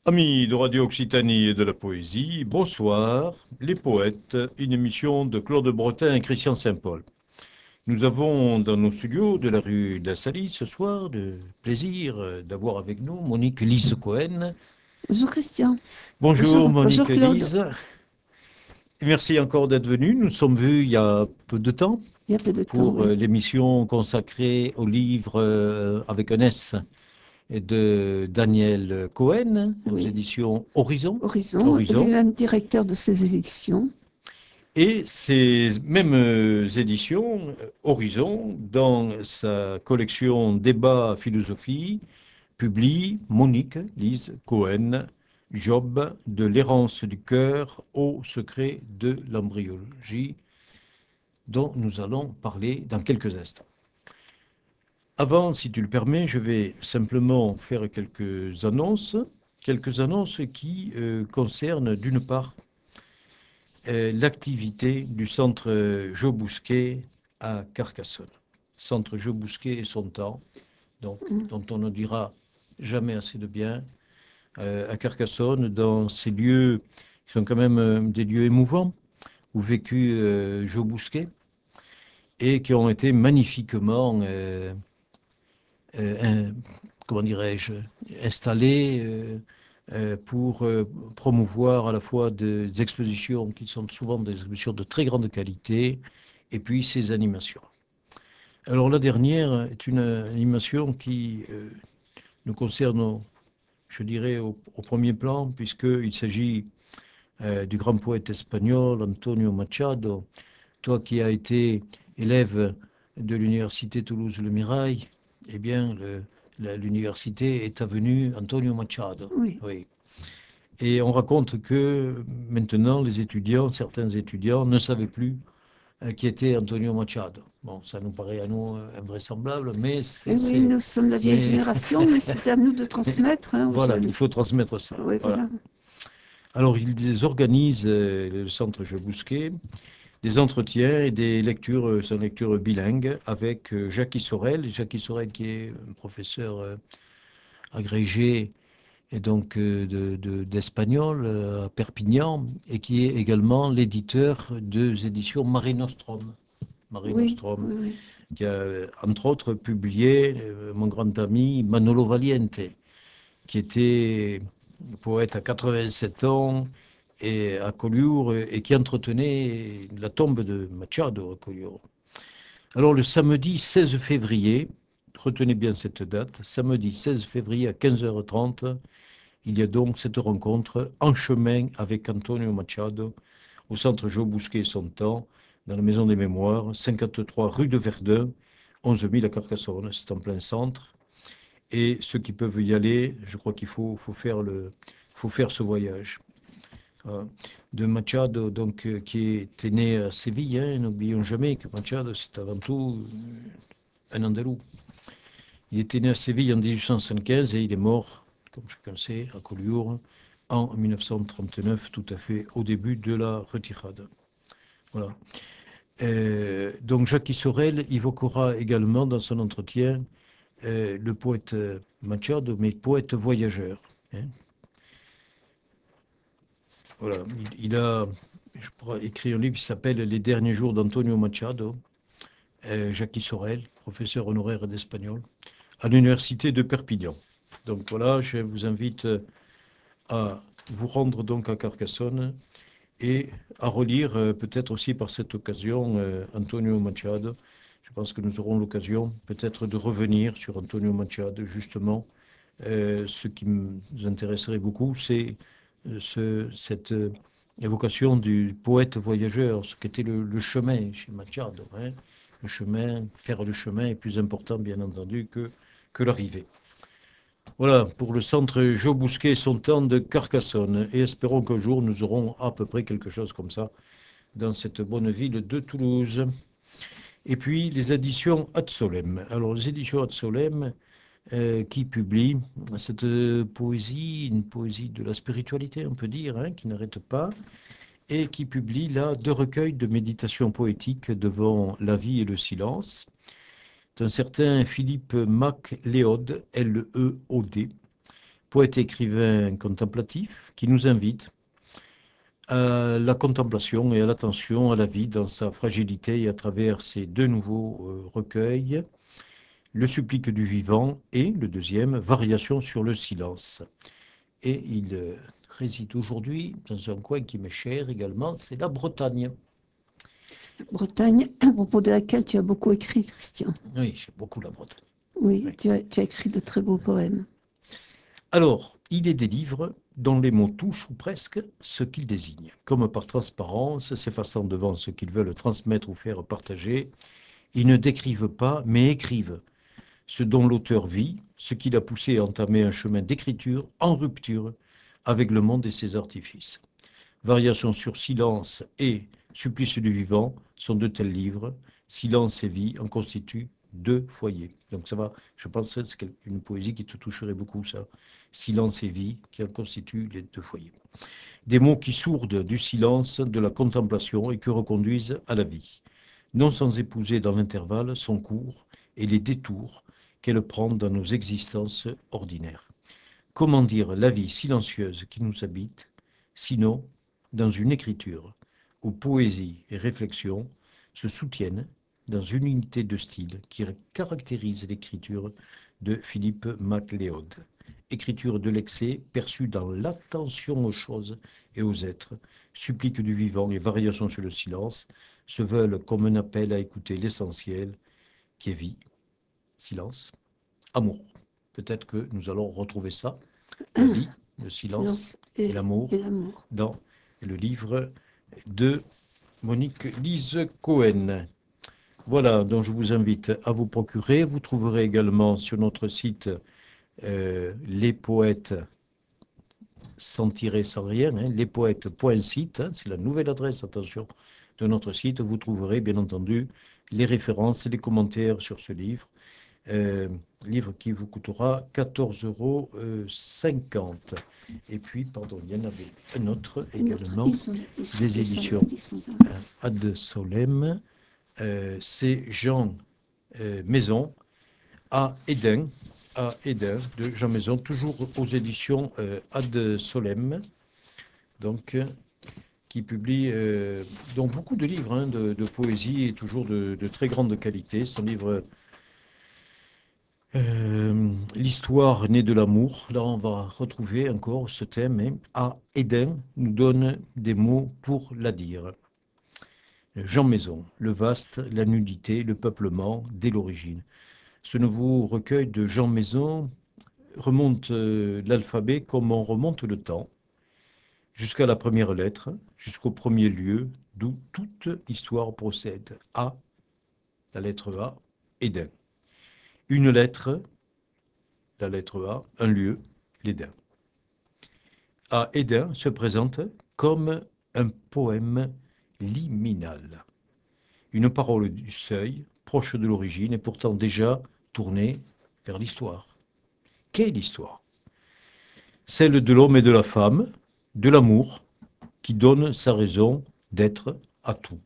Amis de Radio Occitanie et de la poésie, bonsoir. Les poètes, une émission de Claude Bretin et Christian Saint-Paul. Nous avons dans nos studios de la rue de la Salie ce soir le plaisir d'avoir avec nous Monique Lise Cohen. Bonjour Christian. Bonjour Bonjour Monique Claude. Lise. Merci encore d'être venue. Nous nous sommes vus il y a peu de temps Il y a peu de temps, pour oui. l'émission consacrée au livre avec un S de Daniel Cohen aux Oui. éditions Horizon. Horizon, Horizon. lui-même directeur de ces éditions. Et ces mêmes éditions, Horizon, dans sa collection Débat philosophie, publie Monique Lise Cohen, Job de l'errance du cœur au secret de l'embryologie, dont nous allons parler dans quelques instants. Avant, si tu le permets, je vais simplement faire quelques annonces qui concernent d'une part l'activité du centre Jo Bousquet à Carcassonne. Centre Jo Bousquet et son temps, donc, dont on ne dira jamais assez de bien, à Carcassonne, dans ces lieux qui sont quand même des lieux émouvants, où vécut Jo Bousquet, et qui ont été magnifiquement, euh, comment dirais-je, installés pour promouvoir à la fois des expositions qui sont souvent des expositions de très grande qualité, et puis ces animations. Alors la dernière est une animation qui nous concerne, je dirais, au premier plan, puisqu'il s'agit du grand poète espagnol Antonio Machado. Toi qui as été élève de l'université Toulouse-Le Mirail, eh bien, l'université est avenue Antonio Machado. Oui. Oui. Et on raconte que maintenant, les étudiants, certains étudiants, ne savaient plus qui était Antonio Machado. Bon, ça nous paraît à nous invraisemblable, mais Et oui, nous sommes la vieille mais génération, mais c'est à nous de transmettre, hein, aux voilà, il jeunes. faut transmettre ça. Oui, Voilà. voilà. Alors, ils organisent, le centre Je Bousquet, des entretiens et des lectures, sont lectures bilingues avec Jackie Sorel. Jackie Sorel qui est un professeur agrégé et donc d'espagnol à Perpignan et qui est également l'éditeur des éditions Marie Nostrum. Marie Oui, Nostrum, oui, oui. qui a entre autres publié mon grand ami Manolo Valiente, qui était poète à 87 ans et à Collioure et qui entretenait la tombe de Machado à Collioure. Alors le samedi 16 février, retenez bien cette date, samedi 16 février à 15h30, il y a donc cette rencontre en chemin avec Antonio Machado au centre Jo Bousquet et son temps, dans la Maison des Mémoires, 53 rue de Verdun, 11 000 à Carcassonne, c'est en plein centre. Et ceux qui peuvent y aller, je crois qu'il faut faire ce voyage. De Machado, donc, qui était né à Séville, hein, n'oublions jamais que Machado, c'est avant tout un Andalou. Il était né à Séville en 1875 et il est mort, comme chacun sait, à Collioure en 1939, tout à fait au début de la retirade. Voilà. Donc Jacques Sorel évoquera également dans son entretien le poète Machado, mais poète voyageur. Hein. Voilà. Il a, je pourrais écrire un livre qui s'appelle Les derniers jours d'Antonio Machado, Jacques Sorel, professeur honoraire d'espagnol, à l'université de Perpignan. Donc voilà, je vous invite à vous rendre donc à Carcassonne et à relire peut-être aussi par cette occasion Antonio Machado. Je pense que nous aurons l'occasion peut-être de revenir sur Antonio Machado, justement. Ce qui nous intéresserait beaucoup, c'est cette évocation du poète voyageur, ce qu'était le chemin chez Machado. Hein. Le chemin, faire le chemin est plus important, bien entendu, que l'arrivée. Voilà, pour le centre Jo Bousquet et son temps de Carcassonne. Et espérons qu'un jour, nous aurons à peu près quelque chose comme ça dans cette bonne ville de Toulouse. Et puis, les éditions Ad Solem. Alors, les éditions Ad Solem, qui publient cette poésie, une poésie de la spiritualité, on peut dire, hein, qui n'arrête pas, et qui publie là 2 recueils de méditation poétique devant la vie et le silence, d'un certain Philippe Mac Léod, Leod, poète et écrivain contemplatif qui nous invite à la contemplation et à l'attention à la vie dans sa fragilité et à travers ces deux nouveaux recueils, Le supplique du vivant et le deuxième, Variation sur le silence. Et il réside aujourd'hui dans un coin qui m'est cher également, c'est la Bretagne. Bretagne, à propos de laquelle tu as beaucoup écrit, Christian. Oui, j'aime beaucoup la Bretagne. Oui, Oui. tu as écrit de très beaux poèmes. Alors, il est des livres dont les mots touchent ou presque ce qu'ils désignent, comme par transparence, s'effaçant devant ce qu'ils veulent transmettre ou faire partager. Ils ne décrivent pas, mais écrivent ce dont l'auteur vit, ce qui l'a poussé à entamer un chemin d'écriture en rupture avec le monde et ses artifices. Variations sur silence et Supplice du vivant sont de tels livres. Silence et vie en constituent deux foyers. Donc ça va, je pense que c'est une poésie qui te toucherait beaucoup, ça. Silence et vie qui en constituent les deux foyers. Des mots qui sourdent du silence, de la contemplation et que reconduisent à la vie. Non sans épouser dans l'intervalle son cours et les détours qu'elle prend dans nos existences ordinaires. Comment dire la vie silencieuse qui nous habite, sinon dans une écriture où poésie et réflexion se soutiennent dans une unité de style qui caractérise l'écriture de Philippe MacLeod. Écriture de l'excès perçue dans l'attention aux choses et aux êtres, supplique du vivant et variation sur le silence se veulent comme un appel à écouter l'essentiel qui est vie, silence, amour. Peut-être que nous allons retrouver ça, la vie, le silence et l'amour, dans le livre de Monique Lise Cohen. Voilà, donc je vous invite à vous procurer. Vous trouverez également sur notre site les poètes sans tirer, sans rien, hein, lespoètes.site, hein, c'est la nouvelle adresse, attention, de notre site. Vous trouverez bien entendu les références et les commentaires sur ce livre. Livre qui vous coûtera 14,50 €. Et puis, pardon, il y en avait un autre également, des éditions Ad Solem. C'est Jean Maison, à Éden, de Jean Maison, toujours aux éditions Ad Solem, donc qui publie donc beaucoup de livres hein, de poésie et toujours de très grande qualité. Son livre L'histoire née de l'amour, là on va retrouver encore ce thème, hein. À Éden nous donne des mots pour la dire. Jean Maison, le vaste, la nudité, le peuplement, dès l'origine. Ce nouveau recueil de Jean Maison remonte l'alphabet comme on remonte le temps, jusqu'à la première lettre, jusqu'au premier lieu, d'où toute histoire procède. A, la lettre A, Éden. Une lettre, la lettre A, un lieu, l'Éden. À Éden se présente comme un poème liminal. Une parole du seuil, proche de l'origine et pourtant déjà tournée vers l'histoire. Quelle histoire? Celle de l'homme et de la femme, de l'amour, qui donne sa raison d'être à tout.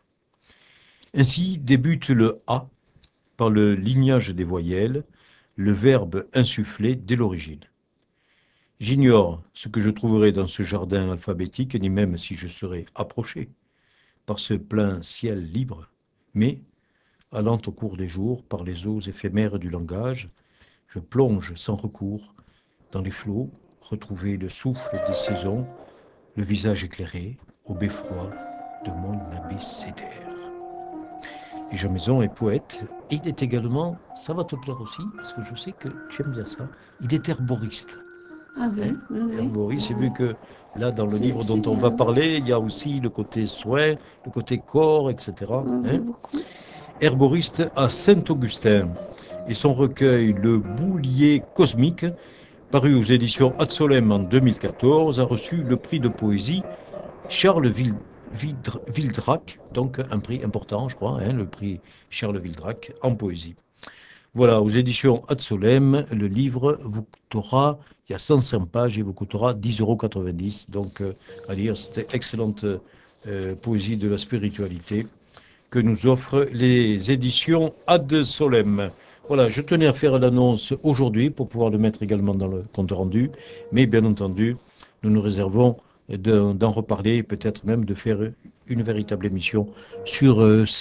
Ainsi débute le A par le lignage des voyelles, le verbe insufflé dès l'origine. J'ignore ce que je trouverai dans ce jardin alphabétique, ni même si je serais approché par ce plein ciel libre, mais, allant au cours des jours par les eaux éphémères du langage, je plonge sans recours dans les flots, retrouver le souffle des saisons, le visage éclairé au beffroi de mon abécédaire. Et Jean Maison est poète, et il est également, ça va te plaire aussi, parce que je sais que tu aimes bien ça, il est herboriste. Ah oui, Hein, oui. herboriste, j'ai vu que là, dans le livre dont on va parler, il y a aussi le côté soin, le côté corps, etc. Hein. Herboriste à Saint-Augustin, et son recueil Le Boulier cosmique, paru aux éditions Ad Solem en 2014, a reçu le prix de poésie Charles Vildrac, donc un prix important, je crois, hein, le prix Charles Vildrac en poésie. Voilà, aux éditions Ad Solem, le livre vous coûtera, il y a 105 pages et vous coûtera 10,90 €. Donc, à lire cette excellente poésie de la spiritualité que nous offrent les éditions Ad Solem. Voilà, je tenais à faire l'annonce aujourd'hui pour pouvoir le mettre également dans le compte rendu, mais bien entendu, nous nous réservons d'en reparler et peut-être même de faire une véritable émission sur,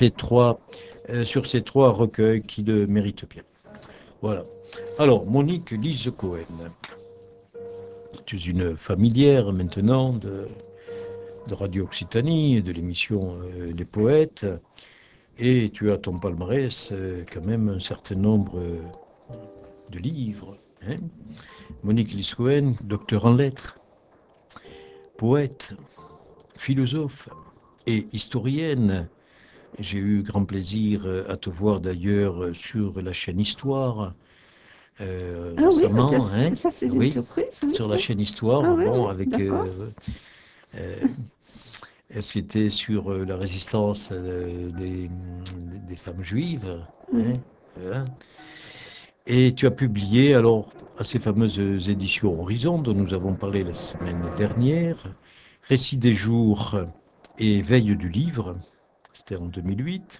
sur ces trois recueils qui le méritent bien. Voilà. Alors, Monique Lise Cohen, tu es une familière maintenant de Radio Occitanie, de l'émission Les Poètes, et tu as ton palmarès quand même un certain nombre de livres. Hein. Monique Lise Cohen, docteur en lettres, poète, philosophe et historienne. J'ai eu grand plaisir à te voir d'ailleurs sur la chaîne Histoire Ah oui, mais récemment. Hein. ça c'est une Oui, surprise, oui, sur la oui. chaîne Ah Histoire, oui, oui, bon, avec d'accord. euh, c'était sur la résistance des femmes juives. Hein, Oui. voilà. Et tu as publié alors à ces fameuses éditions Horizon dont nous avons parlé la semaine dernière, Récit des jours et Veille du livre, c'était en 2008,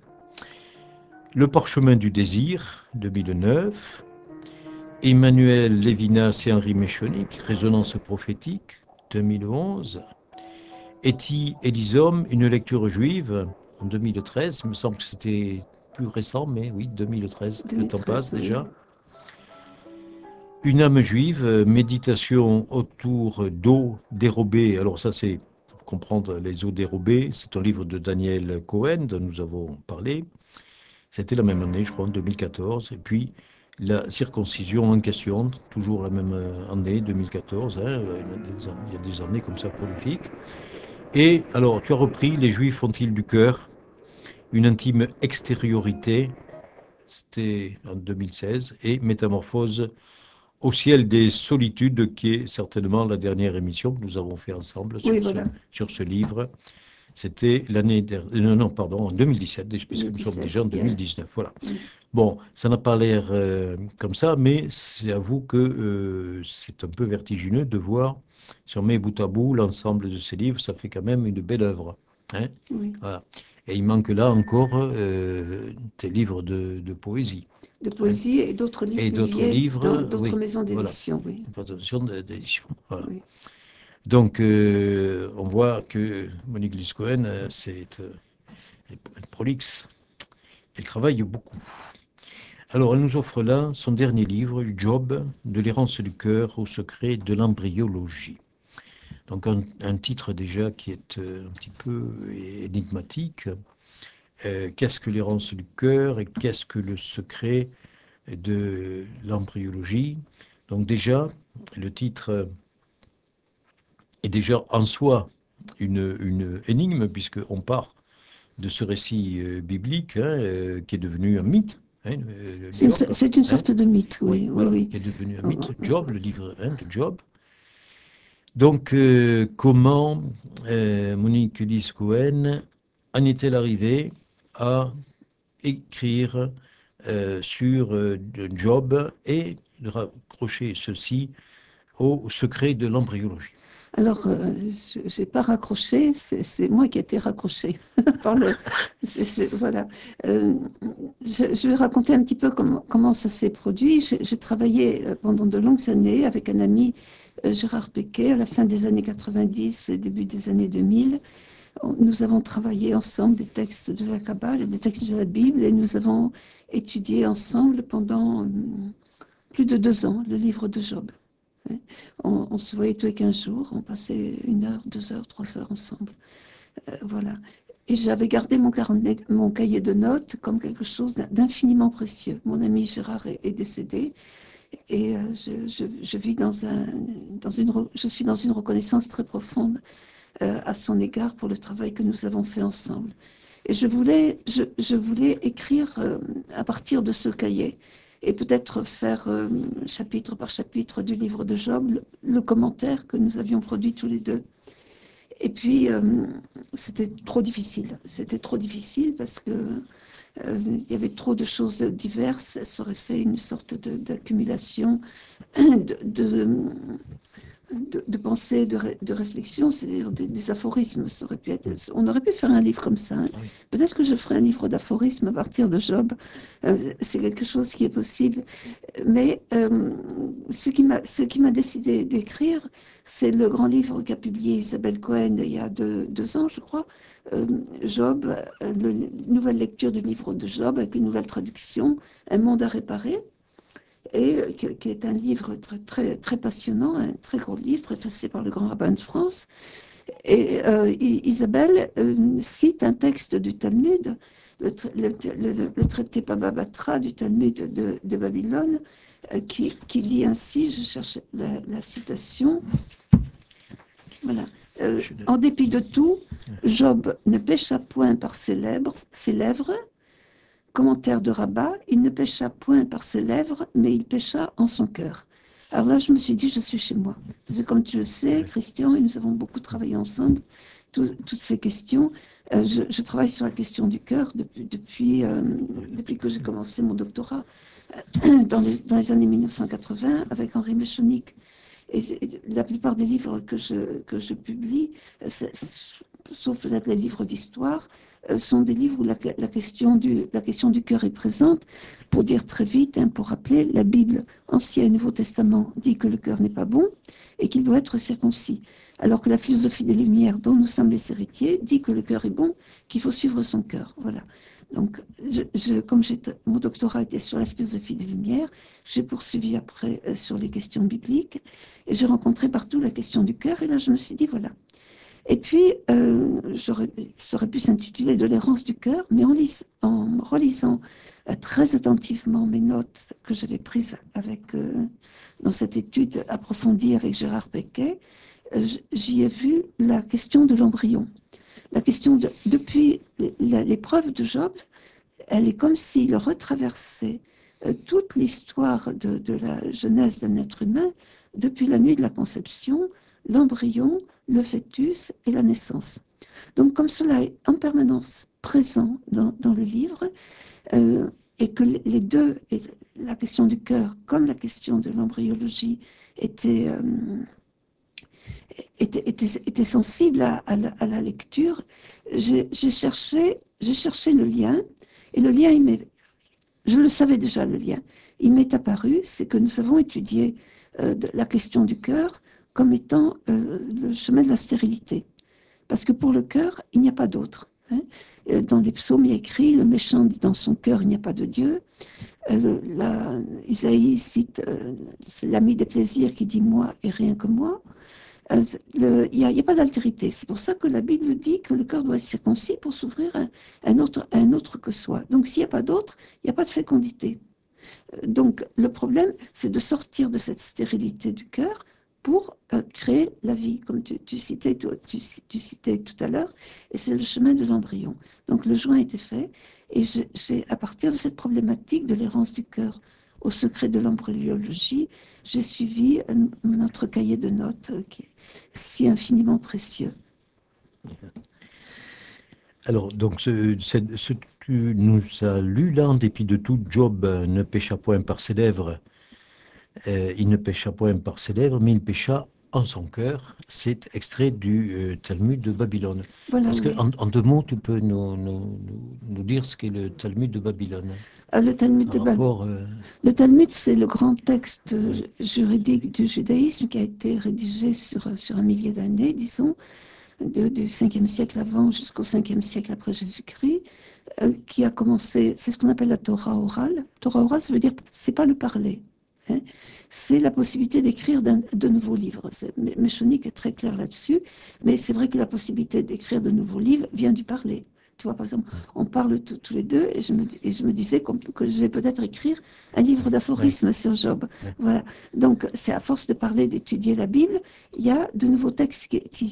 Le parchemin du désir, 2009, Emmanuel Lévinas et Henri Méchonic, Résonance prophétique, 2011, Etty Elizom, une lecture juive, en 2013, il me semble que c'était plus récent, mais oui, 2013, le temps passe 2013, oui. déjà. Une âme juive, méditation autour d'eau dérobée. Alors ça, c'est pour comprendre les eaux dérobées. C'est un livre de Daniel Cohen dont nous avons parlé. C'était la même année, je crois, en 2014. Et puis la circoncision en question, toujours la même année, 2014. Hein, il y a des années comme ça prolifiques. Et alors, tu as repris Les Juifs font-ils du cœur, une intime extériorité. C'était en 2016. Et Métamorphose au ciel des solitudes, qui est certainement la dernière émission que nous avons fait ensemble Oui, voilà, sur ce livre. C'était l'année dernière, non, non, pardon, en 2017, puisque nous sommes 2017. déjà en Il y a- 2019. Voilà. mm. Bon, ça n'a pas l'air comme ça, mais c'est à vous que c'est un peu vertigineux de voir, si on met bout à bout l'ensemble de ces livres, ça fait quand même une belle œuvre. Hein. Oui. Voilà. Et il manque là encore tes livres de poésie. De Hein. poésie et d'autres livres Et d'autres publiés dans livres, d'autres oui, maisons voilà, d'édition, oui. attention d'édition. Voilà. Oui. Donc, on voit que Monique Lys-Cohen, elle est prolixe, elle travaille beaucoup. Alors, elle nous offre là son dernier livre, Job, de l'errance du cœur au secret de l'embryologie. Donc, un titre déjà qui est un petit peu énigmatique. Qu'est-ce que l'errance du cœur et qu'est-ce que le secret de l'embryologie? Donc, déjà, le titre est déjà en soi une énigme, puisqu'on part de ce récit biblique hein, qui est devenu un mythe, hein, Job, C'est une hein, sorte de mythe, oui, oui, oui, voilà, oui. qui est devenu un Oh, mythe, oh, Job, le livre hein, de Job. Donc, comment Monique Lys-Cohen en est-elle arrivée à écrire sur Job et de raccrocher ceci au secret de l'embryologie? alors, je n'ai pas raccroché, c'est moi qui ai été raccrochée par le. Voilà. Euh, je vais raconter un petit peu comment ça s'est produit. J'ai travaillé pendant de longues années avec un ami, Gérard Péquet, à la fin des années 90 et début des années 2000. Nous avons travaillé ensemble des textes de la Kabbale et des textes de la Bible et nous avons étudié ensemble pendant plus de 2 ans le livre de Job. Ouais. On se voyait tous les 15 jours, on passait 1 heure, 2 heures, 3 heures ensemble. Voilà. Et j'avais gardé mon cahier de notes comme quelque chose d'infiniment précieux. Mon ami Gérard est décédé et je vis je suis dans une reconnaissance très profonde à son égard pour le travail que nous avons fait ensemble. Et je voulais écrire à partir de ce cahier et peut-être faire chapitre par chapitre du livre de Job le commentaire que nous avions produit tous les deux. Et puis, c'était trop difficile. C'était trop difficile parce que il y avait trop de choses diverses. Ça aurait fait une sorte d'accumulation de, de pensée, de réflexion, c'est-à-dire des aphorismes. Ça aurait pu être, on aurait pu faire un livre comme ça. Hein. Oui. Peut-être que je ferai un livre d'aphorismes à partir de Job. C'est quelque chose qui est possible. Mais ce qui m'a décidé d'écrire, c'est le grand livre qu'a publié Isabelle Cohen il y a 2 ans, je crois. Job, nouvelle lecture du livre de Job avec une nouvelle traduction, Un monde à réparer. Et qui est un livre très, très passionnant, un très gros livre, préfacé par le grand rabbin de France. Et Isabelle cite un texte du Talmud, le traité Baba Batra du Talmud de Babylone, qui dit ainsi, je cherche la citation, voilà. En dépit de tout, Job ne pécha point par ses lèvres. Commentaire de Rabat, il ne pécha point par ses lèvres, mais il pécha en son cœur. Alors là, je me suis dit, je suis chez moi. Parce que comme tu le sais, Christian, et nous avons beaucoup travaillé ensemble, toutes ces questions. Je travaille sur la question du cœur depuis que j'ai commencé mon doctorat dans les années 1980 avec Henri Méchonic. Et la plupart des livres que je publie, sauf peut-être les livres d'histoire, sont des livres où la question du cœur est présente. Pour dire très vite, hein, pour rappeler, la Bible, Ancien et Nouveau Testament, dit que le cœur n'est pas bon et qu'il doit être circoncis. Alors que la philosophie des Lumières, dont nous sommes les héritiers, dit que le cœur est bon, qu'il faut suivre son cœur. Voilà. Donc, comme mon doctorat était sur la philosophie des Lumières, j'ai poursuivi après sur les questions bibliques et j'ai rencontré partout la question du cœur. Et là, je me suis dit, voilà. Et puis, ça aurait pu s'intituler De l'errance du cœur, mais en relisant très attentivement mes notes que j'avais prises dans cette étude approfondie avec Gérard Péquet, j'y ai vu la question de l'embryon. La question depuis l'épreuve de Job, elle est comme s'il retraversait toute l'histoire de la genèse d'un être humain depuis la nuit de la conception, l'embryon, le fœtus et la naissance. Donc comme cela est en permanence présent dans le livre, et que les deux, la question du cœur comme la question de l'embryologie, étaient sensibles à la lecture, j'ai cherché le lien, et le lien, je le savais déjà, le lien. Il m'est apparu, c'est que nous avons étudié la question du cœur comme étant le chemin de la stérilité. Parce que pour le cœur, il n'y a pas d'autre. Hein. Dans les psaumes, il y a écrit, le méchant dit dans son cœur, il n'y a pas de Dieu. Isaïe cite c'est l'ami des plaisirs qui dit moi et rien que moi. Il n'y a pas d'altérité. C'est pour ça que la Bible dit que le cœur doit être circoncis pour s'ouvrir à un autre que soi. Donc s'il n'y a pas d'autre, il n'y a pas de fécondité. Donc le problème, c'est de sortir de cette stérilité du cœur pour créer la vie, comme tu citais tout à l'heure, et c'est le chemin de l'embryon. Donc le joint a été fait, et à partir de cette problématique de l'errance du cœur au secret de l'embryologie, j'ai suivi notre cahier de notes qui est si infiniment précieux. Alors, donc, ce que tu nous as lu là, en dépit de tout, Job ne pécha point par ses lèvres, il ne pécha point par ses lèvres, mais il pécha en son cœur. C'est extrait du Talmud de Babylone. Voilà, Est-ce oui. qu'en 2 mots, tu peux nous dire ce qu'est le Talmud de Babylone? Le Talmud Par rapport, le Talmud, c'est le grand texte juridique du judaïsme qui a été rédigé sur un millier d'années, disons, du 5e siècle avant jusqu'au 5e siècle après Jésus-Christ, qui a commencé, c'est ce qu'on appelle la Torah orale. Torah orale, ça veut dire, c'est pas le parler. Hein. C'est la possibilité d'écrire de nouveaux livres. Méchonic est très clair là-dessus, mais c'est vrai que la possibilité d'écrire de nouveaux livres vient du parler. Tu vois, par exemple, on parle tous les deux et je me disais que je vais peut-être écrire un livre d'aphorismes sur Job. Oui. Voilà. Donc, c'est à force de parler, d'étudier la Bible, il y a de nouveaux textes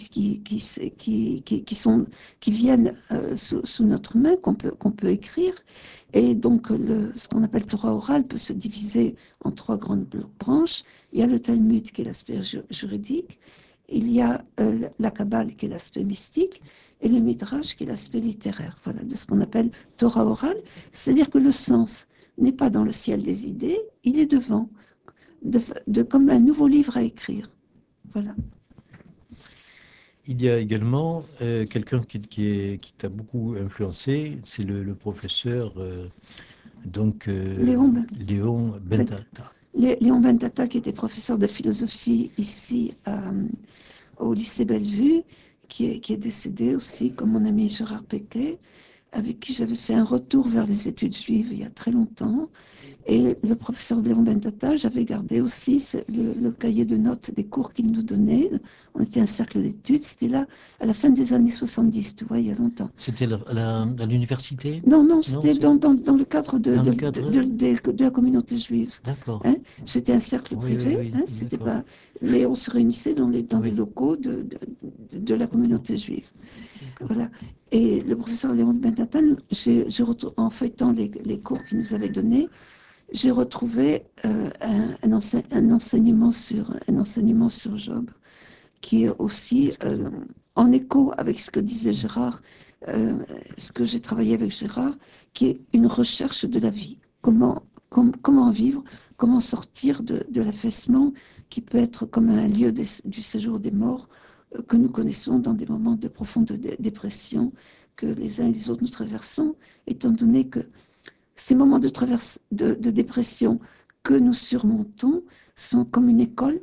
qui viennent sous notre main, qu'on peut écrire. Et donc, ce qu'on appelle Torah orale peut se diviser en 3 grandes branches. Il y a le Talmud, qui est l'aspect juridique. Il y a la Kabbale, qui est l'aspect mystique, et le Midrash, qui est l'aspect littéraire, voilà, de ce qu'on appelle Torah orale. C'est-à-dire que le sens n'est pas dans le ciel des idées, il est devant, comme un nouveau livre à écrire. Voilà. Il y a également quelqu'un qui t'a beaucoup influencé, c'est le professeur Léon, Ben- Léon Ben- Bentata. Léon Bentata, qui était professeur de philosophie ici au lycée Bellevue, qui est décédé aussi, comme mon ami Gérard Péquet, avec qui j'avais fait un retour vers les études juives il y a très longtemps. Et le professeur Léon Bentata, j'avais gardé aussi le cahier de notes des cours qu'il nous donnait. On était un cercle d'études, c'était là à la fin des années 70, tu vois, il y a longtemps. C'était à l'université? Non, non, Non, c'était dans le cadre dans le cadre? de la communauté juive. D'accord. Hein. C'était un cercle Oui, oui, privé, oui, hein, c'était d'accord. pas... mais on se réunissait dans les Oui, locaux de la communauté juive. d'accord. Voilà. Et le professeur Léon Bentata, en feuilletant les cours qu'il nous avait donnés, j'ai retrouvé un enseignement sur Job, qui est aussi en écho avec ce que disait Gérard, ce que j'ai travaillé avec Gérard, qui est une recherche de la vie. Comment vivre, comment sortir de l'affaissement qui peut être comme un lieu du séjour des morts que nous connaissons dans des moments de profonde dépression que les uns et les autres nous traversons, étant donné que ces moments de dépression que nous surmontons sont comme une école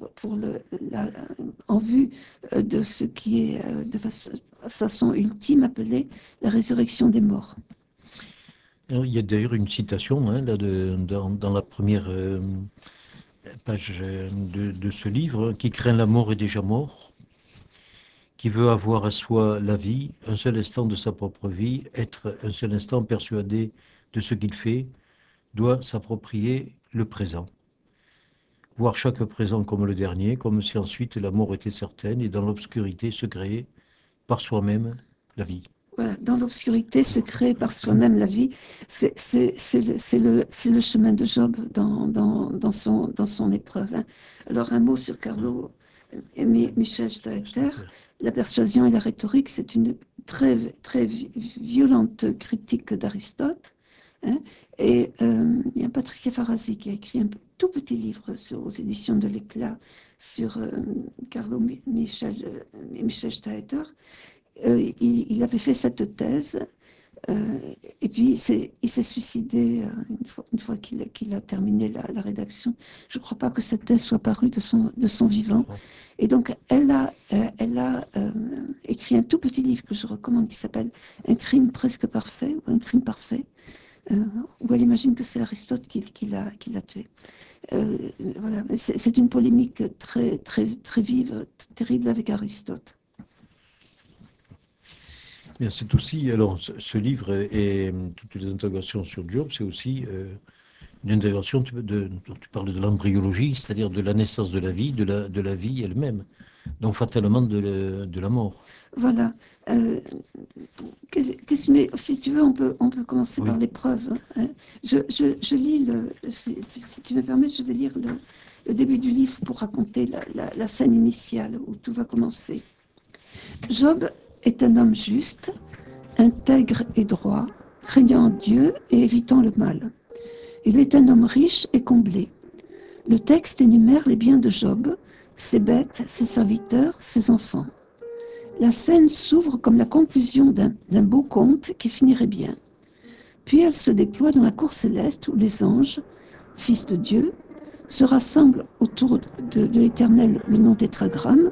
en vue de ce qui est de façon ultime appelé la résurrection des morts. Alors, il y a d'ailleurs une citation hein, là, dans la première page de ce livre: qui craint la mort est déjà mort, qui veut avoir à soi la vie, un seul instant de sa propre vie, être un seul instant persuadé de ce qu'il fait, doit s'approprier le présent. Voir chaque présent comme le dernier, comme si ensuite la mort était certaine, et dans l'obscurité se créer par soi-même la vie. Voilà, dans l'obscurité se crée par soi-même la vie. C'est le chemin de Job dans son épreuve. Hein. Alors un mot sur Carlo et Michel Staeter. La persuasion et la rhétorique, c'est une très violente critique d'Aristote. Hein. Et il y a Patricia Farasi qui a écrit un tout petit livre aux éditions de l'Éclat sur Carlo Michel Staeter. Il avait fait cette thèse et puis il s'est suicidé une fois qu'il a terminé la rédaction. Je ne crois pas que cette thèse soit parue de son vivant. Et donc elle a écrit un tout petit livre que je recommande qui s'appelle Un crime presque parfait ou Un crime parfait, où elle imagine que c'est Aristote qui l'a tué. Voilà. C'est une polémique très vive, terrible avec Aristote. Bien, c'est aussi, alors, ce livre et toutes les interrogations sur Job, c'est aussi une interrogation, tu parles de l'embryologie, c'est-à-dire de la naissance de la vie, de la vie elle-même, donc fatalement de la mort. Voilà. Mais si tu veux, on peut commencer Oui. par l'épreuve. Hein. Je lis, si tu me permets, je vais lire le début du livre pour raconter la scène initiale où tout va commencer. Job est un homme juste, intègre et droit, craignant Dieu et évitant le mal. Il est un homme riche et comblé. Le texte énumère les biens de Job, ses bêtes, ses serviteurs, ses enfants. La scène s'ouvre comme la conclusion d'un beau conte qui finirait bien. Puis elle se déploie dans la cour céleste où les anges, fils de Dieu, se rassemblent autour de l'Éternel, le nom tétragramme,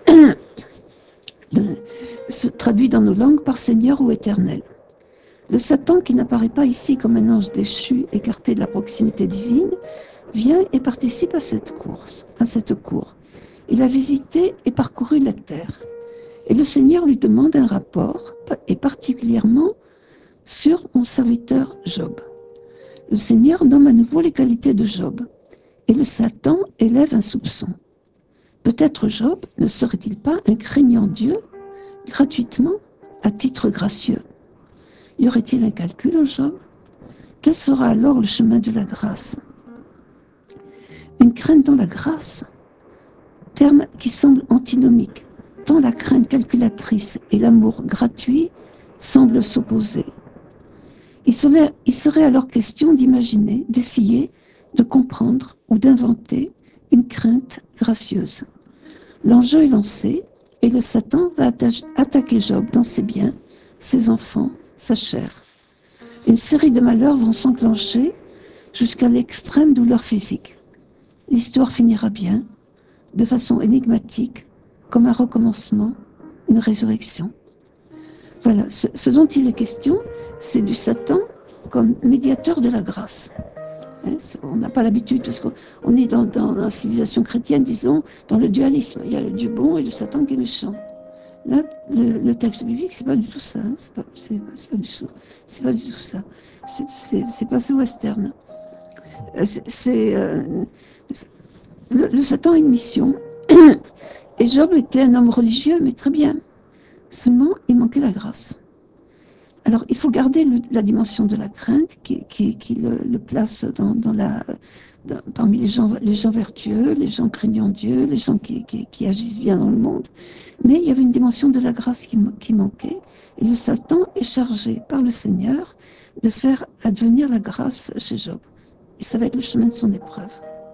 traduit dans nos langues par Seigneur ou Éternel. Le Satan, qui n'apparaît pas ici comme un ange déchu, écarté de la proximité divine, vient et participe à cette cour. Il a visité et parcouru la terre. Et le Seigneur lui demande un rapport, et particulièrement sur mon serviteur Job. Le Seigneur nomme à nouveau les qualités de Job, et le Satan élève un soupçon. Peut-être Job ne serait-il pas un craignant Dieu, gratuitement, à titre gracieux? Y aurait-il un calcul en Job? Quel sera alors le chemin de la grâce? Une crainte dans la grâce, terme qui semble antinomique, tant la crainte calculatrice et l'amour gratuit semblent s'opposer. Il serait alors question d'imaginer, d'essayer, de comprendre ou d'inventer une crainte gracieuse. L'enjeu est lancé et le Satan va attaquer Job dans ses biens, ses enfants, sa chair. Une série de malheurs vont s'enclencher jusqu'à l'extrême douleur physique. L'histoire finira bien, de façon énigmatique, comme un recommencement, une résurrection. Voilà, ce dont il est question, c'est du Satan comme médiateur de la grâce. On n'a pas l'habitude, parce qu'on est dans la civilisation chrétienne, disons, dans le dualisme. Il y a le Dieu bon et le Satan qui est méchant. Là, le texte biblique, c'est pas du tout ça. Hein. C'est pas du tout ça. C'est pas ce western. Le Satan a une mission. Et Job était un homme religieux, mais très bien. Seulement, il manquait la grâce. Alors, il faut garder la dimension de la crainte qui le place parmi les gens vertueux, les gens craignant Dieu, les gens qui agissent bien dans le monde. Mais il y avait une dimension de la grâce qui manquait. Et le Satan est chargé par le Seigneur de faire advenir la grâce chez Job. Et ça va être le chemin de son épreuve.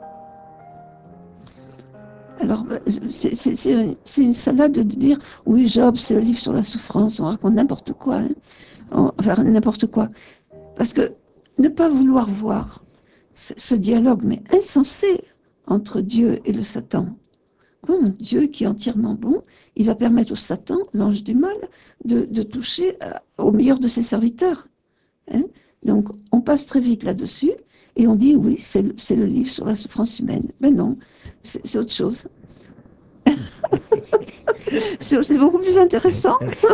Alors, c'est une salade de dire, oui, Job, c'est le livre sur la souffrance, on raconte n'importe quoi. Hein. Enfin, n'importe quoi. Parce que ne pas vouloir voir ce dialogue, mais insensé, entre Dieu et le Satan. Comme Dieu qui est entièrement bon, il va permettre au Satan, l'ange du mal, de toucher au meilleur de ses serviteurs. Hein. Donc, on passe très vite là-dessus, et on dit, oui, c'est le livre sur la souffrance humaine. Ben non, c'est autre chose. c'est beaucoup plus intéressant.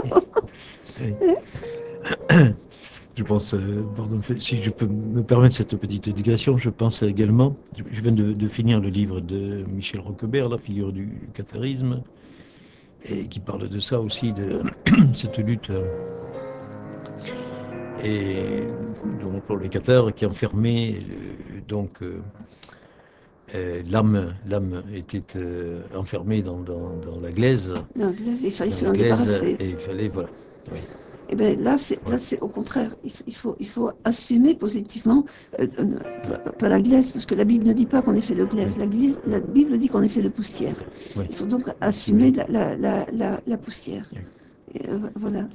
Je pense, pardon, si je peux me permettre cette petite digression, je pense également, je viens de finir le livre de Michel Roquebert, La figure du catharisme, et qui parle de ça aussi, de cette lutte et donc pour les cathars qui enfermaient donc l'âme était enfermée dans la glaise. Dans la glaise, il fallait s'en débarrasser. Et il fallait, voilà. Oui. Et bien là, c'est au contraire. Il faut assumer positivement, pas la glaise, parce que la Bible ne dit pas qu'on est fait de glaise. La Bible dit qu'on est fait de poussière. Oui. Il faut donc assumer la poussière. Oui. Et voilà,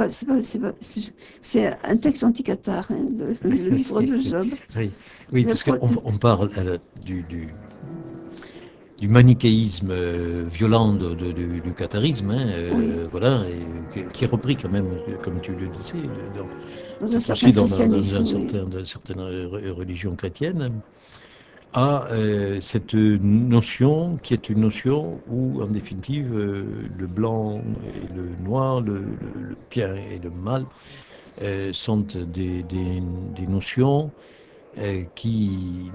c'est un texte anti-cathare, hein, le livre de Job. Oui, parce qu'on parle du manichéisme violent du catharisme, hein, oui. Voilà, et qui est repris quand même, comme tu le disais, dans certaines religions chrétiennes, à cette notion qui est une notion où, en définitive, le blanc et le noir, le bien et le mal sont des notions qui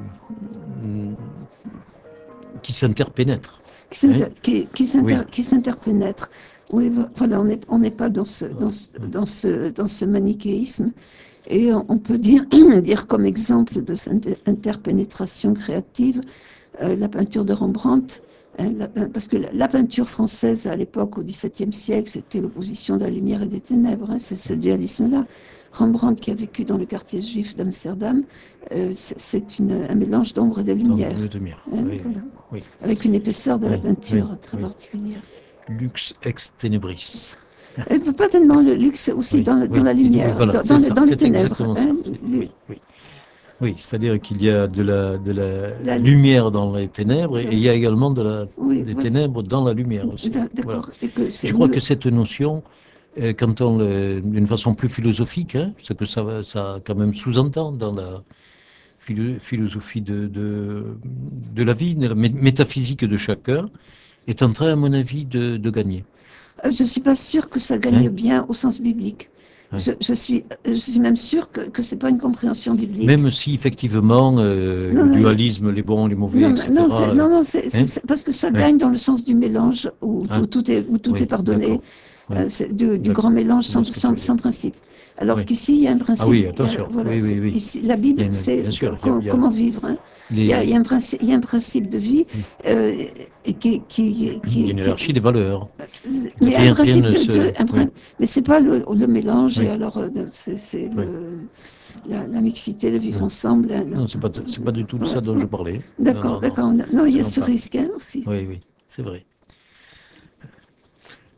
s'interpénètrent. Qui s'interpénètrent. Oui, voilà, on n'est pas dans ce manichéisme. Et on peut dire comme exemple de cette interpénétration créative la peinture de Rembrandt. Parce que la peinture française à l'époque, au XVIIe siècle, c'était l'opposition de la lumière et des ténèbres. Hein, c'est ce dualisme-là. Rembrandt, qui a vécu dans le quartier juif d'Amsterdam, c'est un mélange d'ombre et de lumière. Hein, oui, voilà. Oui. Avec une épaisseur de la peinture très particulière. Lux ex tenebris. Pas tellement le luxe, aussi dans la lumière, voilà, dans les ténèbres. Hein, oui, c'est-à-dire qu'il y a de la lumière dans les ténèbres et il y a également des ténèbres dans la lumière aussi. Voilà. Je crois que cette notion, quand d'une façon plus philosophique, hein, ce que ça quand même sous-entend dans la philosophie de la vie, de la métaphysique de chacun, est en train, à mon avis, de gagner. Je ne suis pas sûre que ça gagne bien au sens biblique. Je suis même sûre que ce n'est pas une compréhension biblique. Même si, effectivement, le dualisme, les bons, les mauvais, etc. Non, c'est parce que ça gagne dans le sens du mélange, où tout est pardonné, du grand mélange sans principe. Alors qu'ici, il y a un principe. Ah oui, attention. Voilà, ici, la Bible, c'est comment vivre. Hein. Il y a un principe de vie qui il y a une hiérarchie des valeurs. Mais un principe mais c'est pas le mélange, et alors c'est la mixité, le vivre ensemble. Non, c'est pas du tout de ça dont je parlais. D'accord. Non, il y a ce risque aussi. Oui, c'est vrai.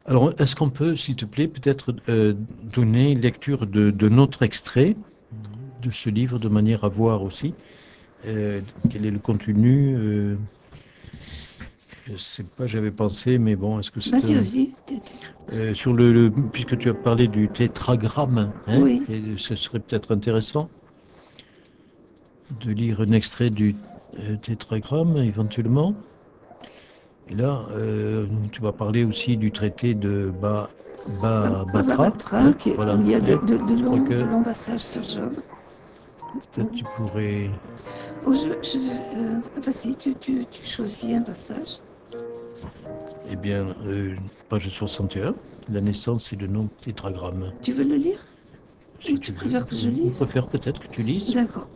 Alors, est-ce qu'on peut, s'il te plaît, peut-être donner lecture de notre extrait de ce livre de manière à voir aussi quel est le contenu je sais pas, j'avais pensé, mais bon, est-ce que c'est Vas-y, un... vas-y. sur puisque tu as parlé du tétragramme, hein, Oui. et ce serait peut-être intéressant de lire un extrait du tétragramme, éventuellement. Et là, tu vas parler aussi du traité de Baba Batra, Batra, hein, où voilà. il y a Hein. Je crois de que longs passages sur Job. peut-être tu pourrais... Oh, vas-y, tu choisis un passage. Eh bien, page 61, la naissance et le nom tétragramme, Tu veux le lire? Ou si tu tu veux. préfères que je On lise? préfère peut-être que tu lises. D'accord.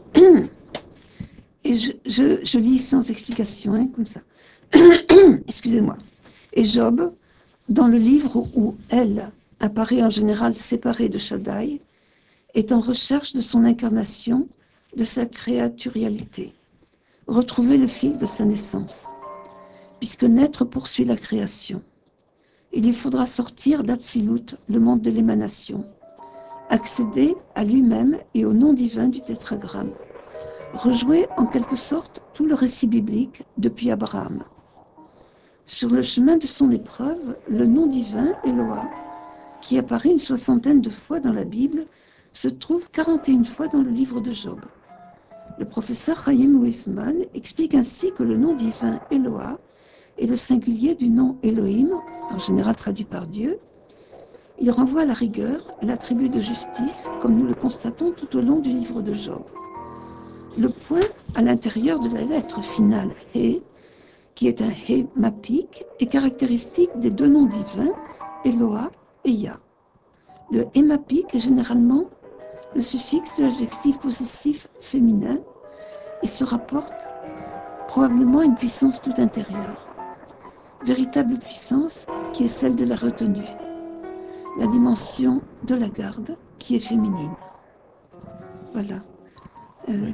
Et je lis sans explication, hein, comme ça. Excusez-moi. Et Job, dans le livre où elle apparaît en général séparée de Shaddai, est en recherche de son incarnation, de sa créaturalité. Retrouver le fil de sa naissance. Puisque naître poursuit la création. Il lui faudra sortir d'Atsilut, le monde de l'émanation, accéder à lui-même et au nom divin du tétragramme, rejouer en quelque sorte tout le récit biblique depuis Abraham. Sur le chemin de son épreuve, le nom divin, Eloah, qui apparaît une soixantaine de fois dans la Bible, se trouve 41 fois dans le livre de Job. Le professeur Chaim Weizmann explique ainsi que le nom divin Eloah est le singulier du nom Elohim, en général traduit par Dieu. Il renvoie à la rigueur, l'attribut de justice, comme nous le constatons tout au long du livre de Job. Le point à l'intérieur de la lettre finale He, qui est un He mapique, est caractéristique des deux noms divins, Eloah et Yah. Le He mapique est généralement le suffixe de l'adjectif possessif féminin et se rapporte probablement à une puissance toute intérieure. Véritable puissance qui est celle de la retenue. La dimension de la garde qui est féminine. Voilà. Oui.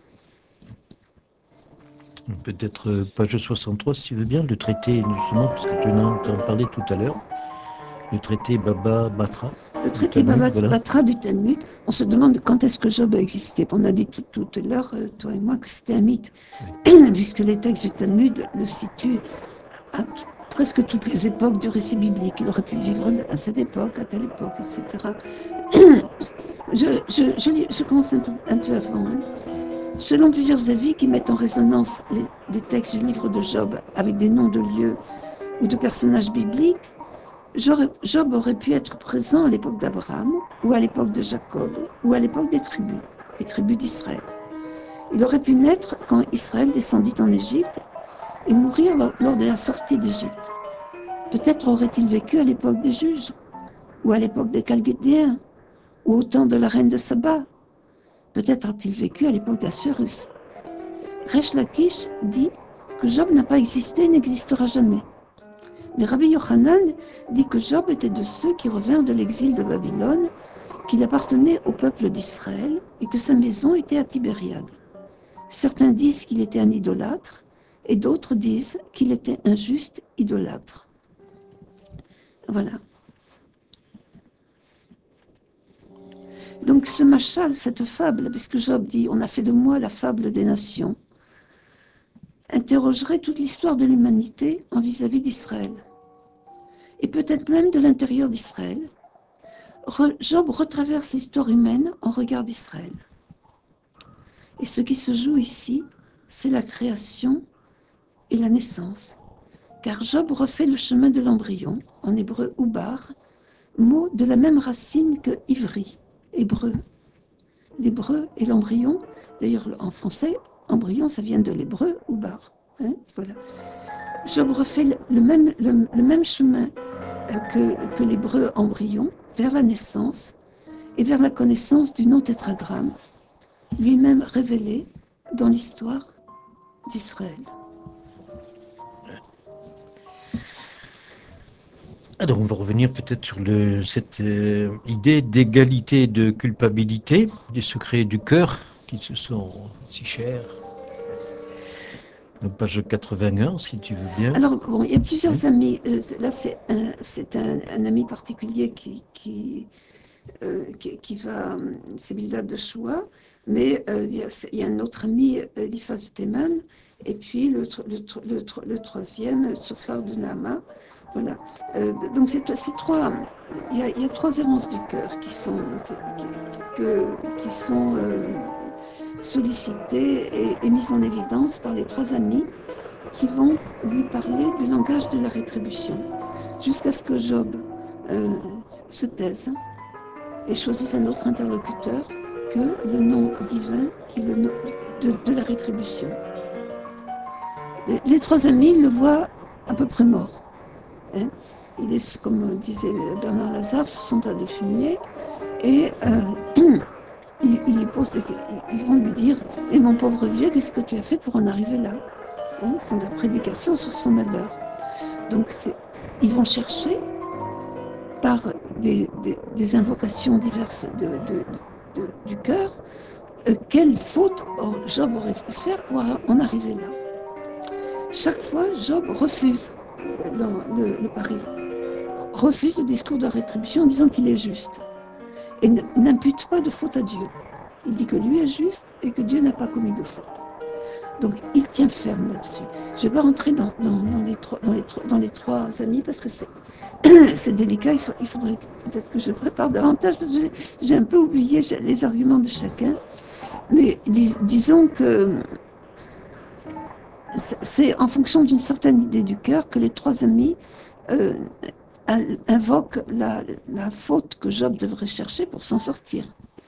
Peut-être page 63, si tu veux bien, le traité, justement, puisque tu en parlais tout à l'heure, le traité Baba Batra. Le Du traité Talmud, voilà. Batra du Talmud, on se demande quand est-ce que Job a existé. On a dit tout à l'heure, toi et moi, que c'était un mythe, oui. Puisque les textes du Talmud le situent à presque toutes les époques du récit biblique. Il aurait pu vivre à cette époque, à telle époque, etc. Je commence un peu avant. Hein. Selon plusieurs avis qui mettent en résonance les textes du livre de Job avec des noms de lieux ou de personnages bibliques, Job aurait pu être présent à l'époque d'Abraham, ou à l'époque de Jacob, ou à l'époque des tribus d'Israël. Il aurait pu naître quand Israël descendit en Égypte et mourir lors de la sortie d'Égypte. Peut-être aurait-il vécu à l'époque des juges, ou à l'époque des Chaldéens, ou au temps de la reine de Saba. Peut-être a-t-il vécu à l'époque d'Assuérus. Resh Lakish dit que Job n'a pas existé et n'existera jamais. Mais Rabbi Yochanan dit que Job était de ceux qui revinrent de l'exil de Babylone, qu'il appartenait au peuple d'Israël et que sa maison était à Tibériade. Certains disent qu'il était un idolâtre et d'autres disent qu'il était un juste idolâtre. Voilà. Donc ce machal, cette fable, puisque Job dit « on a fait de moi la fable des nations », interrogerait toute l'histoire de l'humanité en vis-à-vis d'Israël. Et peut-être même de l'intérieur d'Israël. Job retraverse l'histoire humaine en regard d'Israël. Et ce qui se joue ici, c'est la création et la naissance. Car Job refait le chemin de l'embryon, en hébreu oubar, mot de la même racine que ivri, hébreu. L'hébreu et l'embryon, d'ailleurs en français, embryon, ça vient de l'hébreu oubar. Hein, voilà. Job refait le même chemin que l'hébreu embryon vers la naissance et vers la connaissance du nom tétragramme, lui-même révélé dans l'histoire d'Israël. Alors, on va revenir peut-être sur cette idée d'égalité de culpabilité, des secrets du cœur qui se sont si chers. Donc, page 81, si tu veux bien. Alors, bon, il y a plusieurs Oui. amis. Là, c'est un ami particulier qui va, c'est Bildad de Shoua, mais il y a un autre ami, Eliphaz de Théman, et puis le troisième, Sophar de Naama. Voilà. Donc, c'est trois. Il y a trois errances du cœur qui sont sollicitées et mises en évidence par les trois amis qui vont lui parler du langage de la rétribution, jusqu'à ce que Job se taise et choisisse un autre interlocuteur que le nom divin qui est le nom de la rétribution. Les trois amis le voient à peu près mort. Hein. Il est, comme disait Bernard Lazare, sous son tas de fumier, et ils vont lui dire « Et mon pauvre vieux, qu'est-ce que tu as fait pour en arriver là ?» Ils font de la prédication sur son malheur. Donc ils vont chercher par des invocations diverses du cœur quelle faute Job aurait pu faire pour en arriver là. Chaque fois, Job refuse le pari, refuse le discours de rétribution en disant qu'il est juste et n'impute pas de faute à Dieu. Il dit que lui est juste et que Dieu n'a pas commis de faute. Donc il tient ferme là-dessus. Je ne vais pas rentrer dans les trois amis parce que c'est délicat. Il faudrait peut-être que je prépare davantage parce que j'ai un peu oublié les arguments de chacun. Mais disons que c'est en fonction d'une certaine idée du cœur que les trois amis invoquent la faute que Job devrait chercher pour s'en sortir.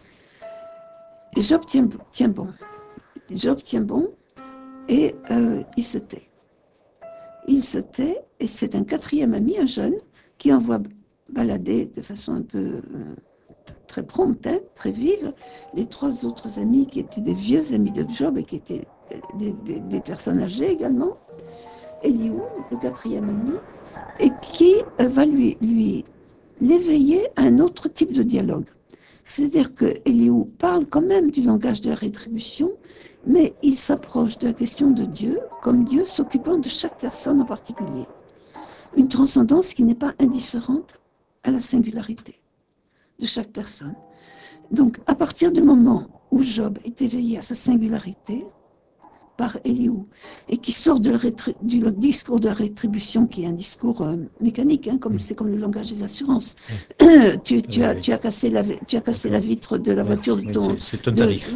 Et Job tient bon. Job tient bon. Et il se tait. Il se tait, et c'est un quatrième ami, un jeune, qui envoie balader de façon un peu très prompte, hein, très vive, les trois autres amis qui étaient des vieux amis de Job et qui étaient des personnes âgées également. Eliou, le quatrième ami, et qui va l'éveiller à un autre type de dialogue. C'est-à-dire que Eliou parle quand même du langage de la rétribution, mais il s'approche de la question de Dieu comme Dieu s'occupant de chaque personne en particulier. Une transcendance qui n'est pas indifférente à la singularité de chaque personne. Donc, à partir du moment où Job est éveillé à sa singularité par Eliou et qui sort du discours de la rétribution, qui est un discours mécanique, hein, c'est comme le langage des assurances. Tu as cassé la vitre de la voiture de ton. C'est un tarif.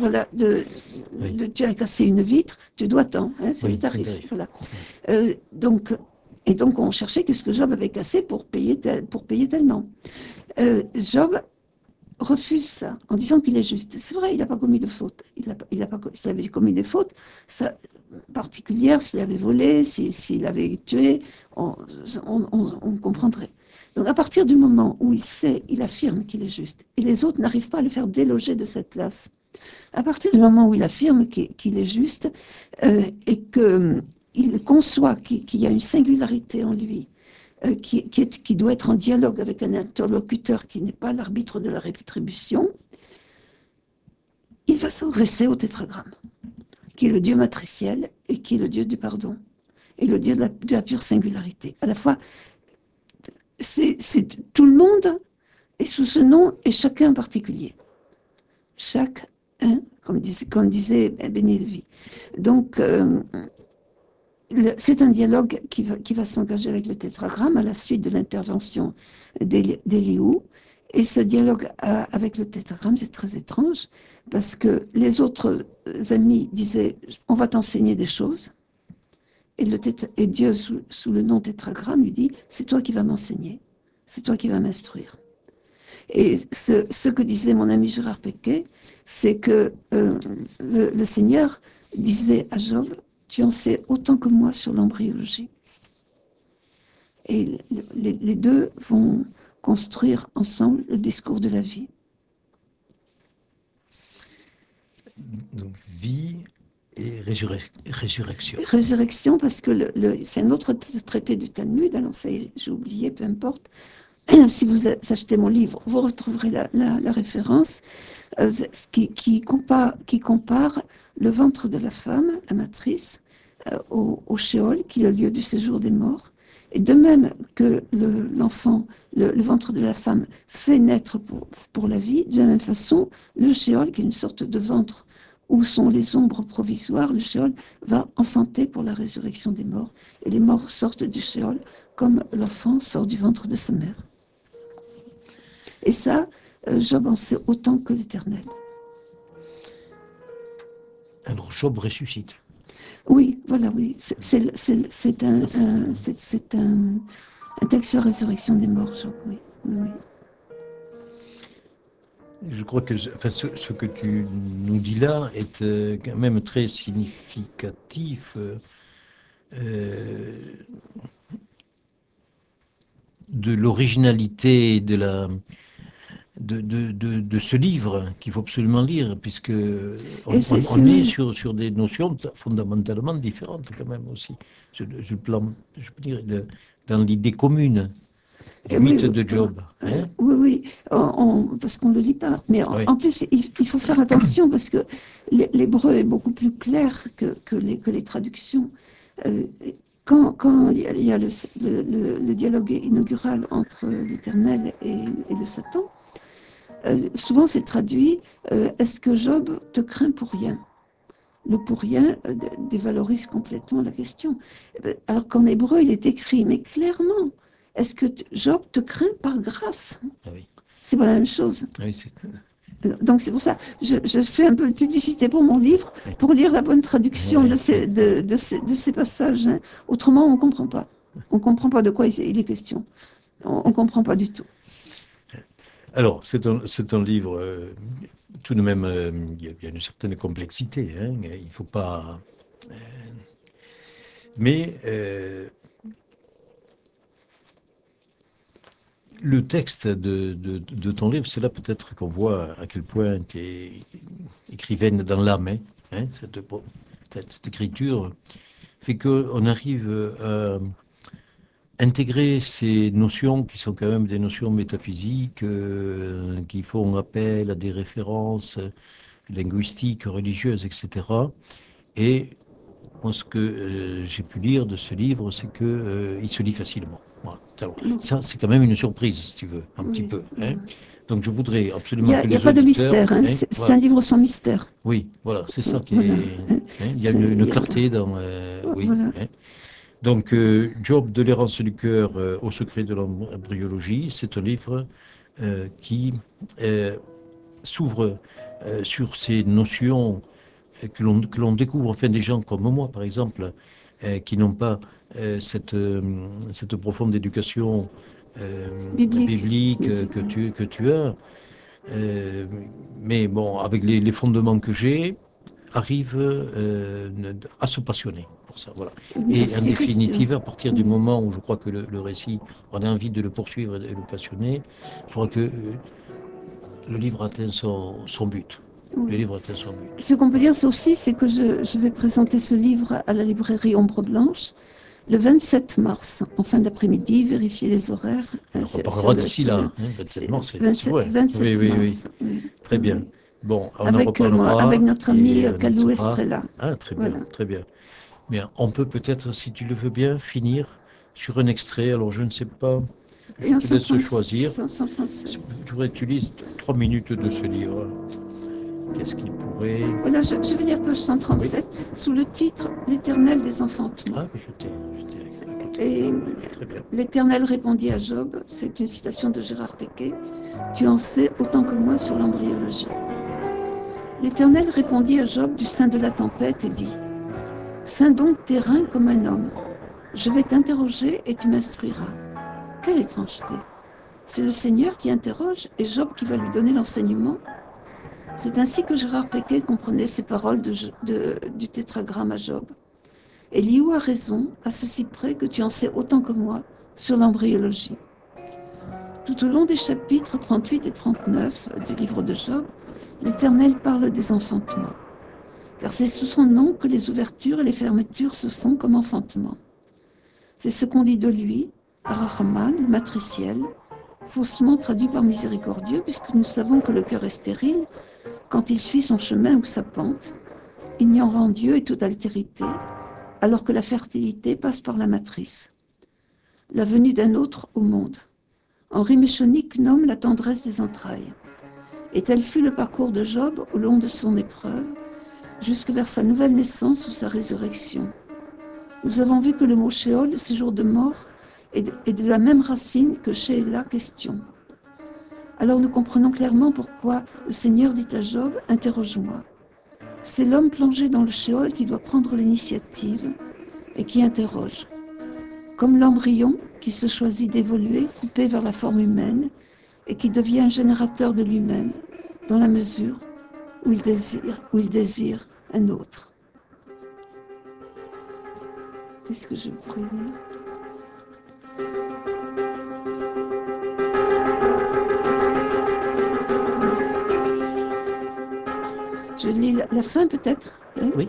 Tu as cassé une vitre, tu dois tant. Hein, c'est le tarif. Voilà. Donc on cherchait qu'est-ce que Job avait cassé pour payer tellement. Job refuse ça en disant qu'il est juste. C'est vrai, il n'a pas commis de faute. S'il avait commis des fautes particulières, s'il avait volé, s'il avait tué, on comprendrait. Donc à partir du moment où il affirme qu'il est juste, et les autres n'arrivent pas à le faire déloger de cette place, à partir du moment où il affirme qu'il est juste et qu'il conçoit qu'il y a une singularité en lui, qui doit être en dialogue avec un interlocuteur qui n'est pas l'arbitre de la rétribution, il va s'adresser au tétragramme, qui est le Dieu matriciel et qui est le Dieu du pardon, et le Dieu de la pure singularité. À la fois, c'est tout le monde est sous ce nom et chacun en particulier. Chacun, comme disait Béni Lévy. Donc, c'est un dialogue qui va s'engager avec le tétragramme à la suite de l'intervention d'Eliou. Et ce dialogue avec le tétragramme, c'est très étrange, parce que les autres amis disaient « on va t'enseigner des choses ». Et Dieu, sous le nom tétragramme, lui dit « c'est toi qui vas m'enseigner, c'est toi qui vas m'instruire ». Et ce que disait mon ami Gérard Péquet, c'est que le Seigneur disait à Job « tu en sais autant que moi sur l'embryologie ». Et les deux vont construire ensemble le discours de la vie. Donc vie et résurrection. Résurrection, parce que c'est un autre traité du Talmud, alors ça j'ai oublié, peu importe. Si vous achetez mon livre, vous retrouverez la référence qui compare le ventre de la femme, la matrice, au Sheol, qui est le lieu du séjour des morts. Et de même que l'enfant, le ventre de la femme, fait naître pour la vie, de la même façon, le Sheol, qui est une sorte de ventre où sont les ombres provisoires, le Sheol va enfanter pour la résurrection des morts. Et les morts sortent du Sheol comme l'enfant sort du ventre de sa mère. Et ça, Job en sait autant que l'Éternel. Alors Job ressuscite. Oui, voilà, oui. C'est un texte sur la résurrection des morts, Job, oui. Oui. Je crois que ce que tu nous dis là est quand même très significatif de l'originalité de ce livre qu'il faut absolument lire, puisque on est sur des notions fondamentalement différentes quand même aussi, sur le plan, je peux dire, dans l'idée commune du mythe de Job. Hein? Oui, parce qu'on ne le lit pas. Mais en plus, il faut faire attention parce que l'hébreu est beaucoup plus clair que les traductions. Quand il y a le dialogue inaugural entre l'Éternel et le Satan, souvent c'est traduit est-ce que Job te craint pour rien? Le pour rien dévalorise complètement la question. Alors qu'en hébreu, il est écrit, mais clairement, est-ce que Job te craint par grâce? C'est pas la même chose. Donc c'est pour ça, je fais un peu de publicité pour mon livre, pour lire la bonne traduction de ces passages. Hein. Autrement, on ne comprend pas. On ne comprend pas de quoi il est question. On ne comprend pas du tout. Alors, c'est un livre, tout de même, il y a une certaine complexité. Hein, il ne faut pas... mais le texte de ton livre, c'est là peut-être qu'on voit à quel point tu es écrivaine dans l'âme. Hein, cette écriture fait qu'on arrive à intégrer ces notions qui sont quand même des notions métaphysiques, qui font appel à des références linguistiques, religieuses, etc. Et moi, ce que j'ai pu lire de ce livre, c'est qu'il se lit facilement. Voilà. Ça, c'est quand même une surprise, si tu veux, un petit peu. Hein. Donc, je voudrais absolument que les auditeurs... Il n'y a pas de mystère, hein. C'est voilà. Un livre sans mystère. Oui, voilà, c'est ça qui est... Hein. Il y a une clarté dans... oui. Voilà. Hein. Donc, Job de l'errance du cœur au secret de l'embryologie, c'est un livre qui s'ouvre sur ces notions que l'on découvre, enfin des gens comme moi, par exemple, qui n'ont pas cette profonde éducation biblique que tu as. Mais bon, avec les fondements que j'ai, arrive à se passionner pour ça. Voilà. Et en définitive, à partir du moment où je crois que le récit, on a envie de le poursuivre et de le passionner, je crois que le livre atteint son but. Le livre atteint son but. Ce qu'on peut dire aussi, c'est que je vais présenter ce livre à la librairie Ombre Blanche le 27 mars, en fin d'après-midi, vérifier les horaires. On reparlera d'ici là, 27 mars, c'est ouais. 27 oui. Très bien. Bon, on en reparlera. Avec notre ami Kalou Estrella. Ah, très bien, voilà. Très bien. Mais on peut peut-être, si tu le veux bien, finir sur un extrait. Alors, je ne sais pas, je te laisse choisir. 137. Je voudrais que tu lises 3 minutes de ce livre. Qu'est-ce qu'il pourrait... Voilà, je vais lire page 137, sous le titre « L'Éternel des enfantements ». Ah, mais je t'ai à côté. Et très bien. L'Éternel répondit à Job, c'est une citation de Gérard Péquet, « Tu en sais autant que moi sur l'embryologie ». L'Éternel répondit à Job du sein de la tempête et dit « Ceins donc tes reins comme un homme. Je vais t'interroger et tu m'instruiras. » Quelle étrangeté! C'est le Seigneur qui interroge et Job qui va lui donner l'enseignement. C'est ainsi que Gérard Péquet comprenait ces paroles du tétragramme à Job. Elihu a raison, à ceci près que tu en sais autant que moi sur l'embryologie. Tout au long des chapitres 38 et 39 du livre de Job, l'Éternel parle des enfantements. Car c'est sous son nom que les ouvertures et les fermetures se font comme enfantement. C'est ce qu'on dit de lui, Rahman, le matriciel, faussement traduit par miséricordieux, puisque nous savons que le cœur est stérile quand il suit son chemin ou sa pente, ignorant Dieu et toute altérité, alors que la fertilité passe par la matrice. La venue d'un autre au monde. Henri Méchonic nomme la tendresse des entrailles. Et tel fut le parcours de Job au long de son épreuve, jusque vers sa nouvelle naissance ou sa résurrection. Nous avons vu que le mot Sheol, le séjour de mort, est de la même racine que Sheila, question. Alors nous comprenons clairement pourquoi le Seigneur dit à Job, interroge-moi. C'est l'homme plongé dans le Sheol qui doit prendre l'initiative et qui interroge. Comme l'embryon qui se choisit d'évoluer, coupé vers la forme humaine, et qui devient un générateur de lui-même, dans la mesure où il désire un autre. Qu'est-ce que je pourrais lire ? Je lis la fin peut-être, hein ? Oui.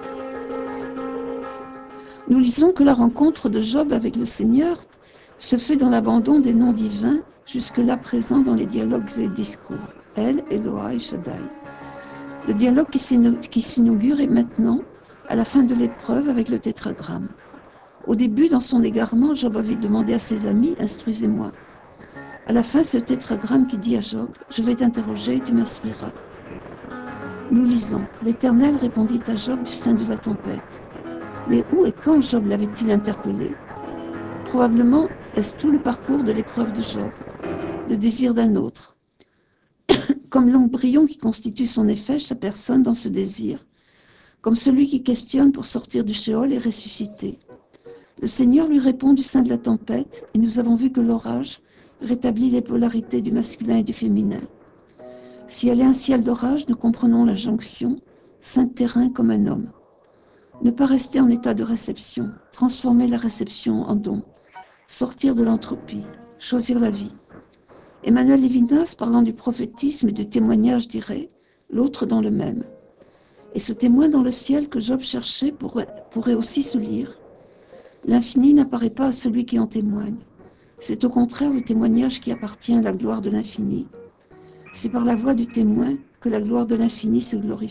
Nous lisons que la rencontre de Job avec le Seigneur se fait dans l'abandon des noms divins, jusque-là présents dans les dialogues et discours. El, Eloah et Shaddai. Le dialogue qui s'inaugure est maintenant, à la fin de l'épreuve, avec le tétragramme. Au début, dans son égarement, Job avait demandé à ses amis, instruisez-moi. À la fin, c'est le tétragramme qui dit à Job, je vais t'interroger et tu m'instruiras. Nous lisons, l'Éternel répondit à Job du sein de la tempête. Mais où et quand Job l'avait-il interpellé? Probablement est-ce tout le parcours de l'épreuve de Job, le désir d'un autre. Comme l'embryon qui constitue son effet, sa personne dans ce désir, comme celui qui questionne pour sortir du Sheol et ressusciter. Le Seigneur lui répond du sein de la tempête, et nous avons vu que l'orage rétablit les polarités du masculin et du féminin. Si elle est un ciel d'orage, nous comprenons la jonction, saint terrain comme un homme. Ne pas rester en état de réception, transformer la réception en don, sortir de l'entropie, choisir la vie. Emmanuel Levinas, parlant du prophétisme et du témoignage, dirait « l'autre dans le même ». Et ce témoin dans le ciel que Job cherchait pourrait aussi se lire « L'infini n'apparaît pas à celui qui en témoigne. C'est au contraire le témoignage qui appartient à la gloire de l'infini. C'est par la voix du témoin que la gloire de l'infini se glorifie. »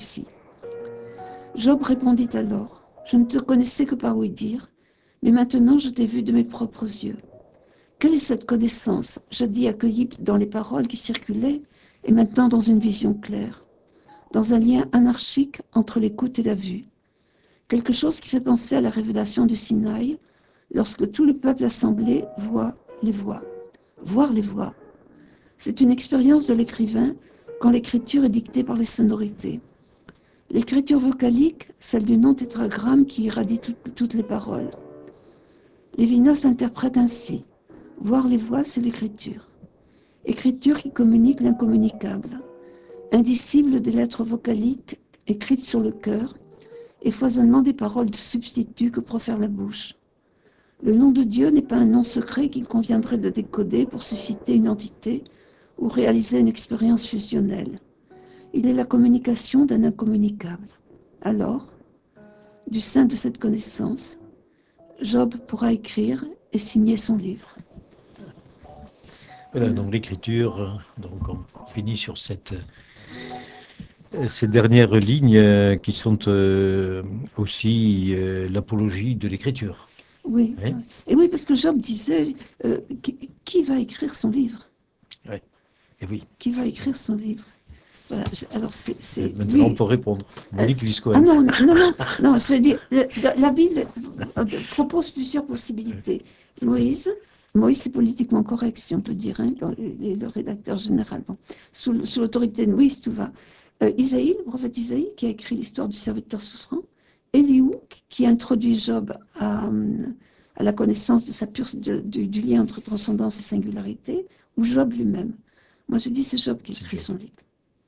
Job répondit alors « Je ne te connaissais que par ouï-dire, mais maintenant je t'ai vu de mes propres yeux. Quelle est cette connaissance, jadis accueillie dans les paroles qui circulaient, et maintenant dans une vision claire, dans un lien anarchique entre l'écoute et la vue? Quelque chose qui fait penser à la révélation du Sinaï, lorsque tout le peuple assemblé voit les voix. Voir les voix. C'est une expérience de l'écrivain quand l'écriture est dictée par les sonorités. L'écriture vocalique, celle du non-tétragramme qui irradie toutes les paroles. Lévinas interprète ainsi. Voir les voix, c'est l'écriture. Écriture qui communique l'incommunicable. Indicible des lettres vocaliques écrites sur le cœur et foisonnement des paroles de substitut que profère la bouche. Le nom de Dieu n'est pas un nom secret qu'il conviendrait de décoder pour susciter une entité ou réaliser une expérience fusionnelle. Il est la communication d'un incommunicable. Alors, du sein de cette connaissance, Job pourra écrire et signer son livre. Voilà, donc l'écriture, donc on finit sur ces dernières lignes qui sont aussi l'apologie de l'écriture. Oui, Oui. Et oui, parce que Job disait, qui va écrire son livre? Oui. Et oui. Qui va écrire son livre? Voilà. Alors c'est maintenant, oui. on peut répondre. Monique Liscoen. Ah non, je veux dire, la Bible propose plusieurs possibilités. Moïse, c'est politiquement correct, si on peut dire, hein, le rédacteur général. Bon. Sous l'autorité de Moïse, tout va. Isaïe, le prophète Isaïe, qui a écrit l'histoire du serviteur souffrant. Éliou, qui introduit Job à la connaissance du lien entre transcendance et singularité, ou Job lui-même. Moi, je dis c'est Job qui écrit son livre.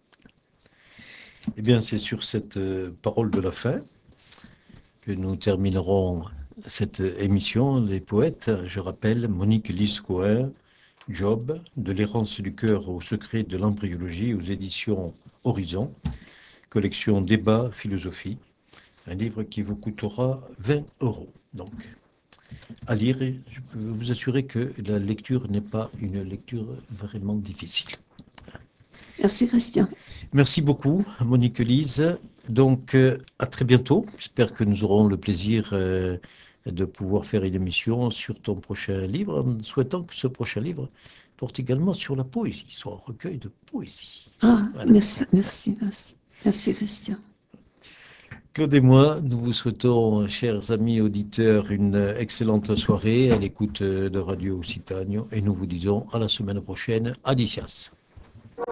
Eh bien, c'est sur cette parole de la fin que nous terminerons cette émission, Les Poètes. Je rappelle, Monique Liscoen, Job, de l'errance du cœur au secret de l'embryologie, aux éditions Horizon, collection Débat, Philosophie, un livre qui vous coûtera 20 €. Donc, à lire, et je peux vous assurer que la lecture n'est pas une lecture vraiment difficile. Merci Christian. Merci beaucoup, Monique Lise. Donc, à très bientôt. J'espère que nous aurons le plaisir de pouvoir faire une émission sur ton prochain livre, en souhaitant que ce prochain livre porte également sur la poésie, soit un recueil de poésie. Ah, Voilà. merci, merci, merci. Merci, Christian. Claude et moi, nous vous souhaitons, chers amis auditeurs, une excellente soirée à l'écoute de Radio Occitanie et nous vous disons à la semaine prochaine. Adicias.